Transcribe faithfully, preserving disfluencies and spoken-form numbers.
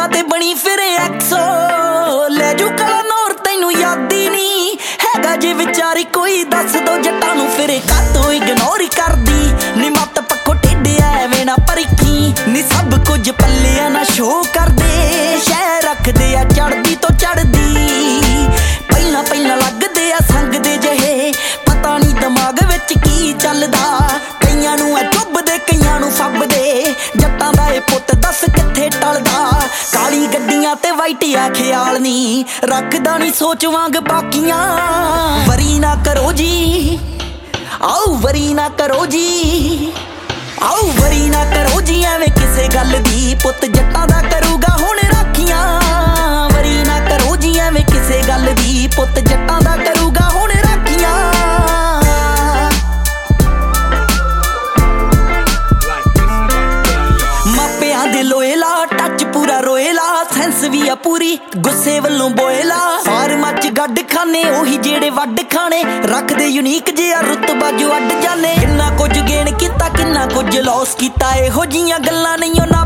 ਫੋਨਾਂ ਤੇ ਬਣੀ ਫਿਰੇ ਐਕਸੋ ਲੈ ਜੂ ਕਲਾ ਨੌਰ ਤੈਨੂੰ ਯਾਦ ਹੀ ਨਹੀਂ ਹੈਗਾ ਜੇ ਵਿਚਾਰੀ ਕੋਈ ਦੱਸ ਦੋ ਜੱਟਾਂ ਨੂੰ ਫਿਰੇ ਕਾਤੋਂ ਇਗਨੋਰ ਕਰਦੀ ਨੀ ਮੱਤ ਪੱਖੋਂ ਟੇਢਿਆ ਐਵੇਂ ਨਾ ਪਰਖੀ ਨੀ ਸਭ ਕੁਝ ਪੱਲਿਆਂ ਨਾ ਸ਼ੋ ਕਰਦੇ ਸ਼ਹਿ ਰੱਖਦੇ ਆ ਚੜਦੀ ਤੋਂ ਚੜਦੀ ਪਹਿਲਾਂ ਪਹਿਲਾਂ ਲੱਗਦੇ ਆ ਸੰਗ ਦੇ ਜਿਹੇ ਪਤਾ ਨਹੀਂ ਦਿਮਾਗ ਵਿੱਚ ਕੀ ਚੱਲਦਾ ਕਈਆਂ ਨੂੰ ਆ ਚੁੱਭਦੇ ਕਈਆਂ ਨੂੰ ਫੱਬਦੇ ਜੱਟਾਂ ਦਾ ਇਹ ਪੁੱਤ ਦੱਸ ਕਿੱਥੇ ਟਲਦਾ ਕਾਲੀ ਗੱਡੀਆਂ ਤੇ ਵਾਈਟਿਆ ਖਿਆਲ ਨਹੀਂ ਰੱਖਦਾ ਨਹੀਂ ਸੋਚ ਵਾਂਗ ਬਾਕੀਆਂ ਵਰੀ ਨਾ ਕਰੋ ਜੀ ਆਓ ਵਰੀ ਨਾ ਕਰੋ ਜੀ ਆਓ ਵਰੀ ਨਾ ਕਰੋ ਜੀ ਐਵੇਂ ਕਿਸੇ ਗੱਲ ਦੀ ਪੁੱਤ ਜੱਟਾਂ ਦਾ ਕਰੂਗਾ ਹੁਣ ਰਾਖੀਆਂ ਵਰੀ ਨਾ ਕਰੋ ਜੀ ਐਵੇਂ ਕਿਸੇ ਗੱਲ ਦੀ ਪੁੱਤ ਜੱਟਾਂ ਦਾ ਕਰੂਗਾ ਹੁਣ ਰਾਖੀਆਂ ਮਾਪਿਆਂ ਦੇ ਲੋਏਲਾ ਟੱਚ ਪੂਰਾ ਰੋਏਲਾ ਸੈਂਸ ਵੀ ਆ ਪੂਰੀ ਗੁੱਸੇ ਵੱਲੋਂ ਬੋਏਲਾ ਫਾਰਮਾਂ ਚ ਗੱਡ ਖਾਨੇ ਉਹੀ ਜਿਹੜੇ ਵੱਡ ਖਾਣੇ ਰੱਖਦੇ ਯੂਨੀਕ ਜਿਹਾ ਰੁਤਬਾ ਜੋ ਅੱਡ ਜਾਣੇ ਕਿੰਨਾ ਕੁਝ ਗੇਨ ਕੀਤਾ ਕਿੰਨਾ ਕੁਝ ਲੌਸ ਕੀਤਾ ਇਹੋ ਜੀਆਂ ਗੱਲਾਂ ਨਹੀਂ ਉਹਨਾਂ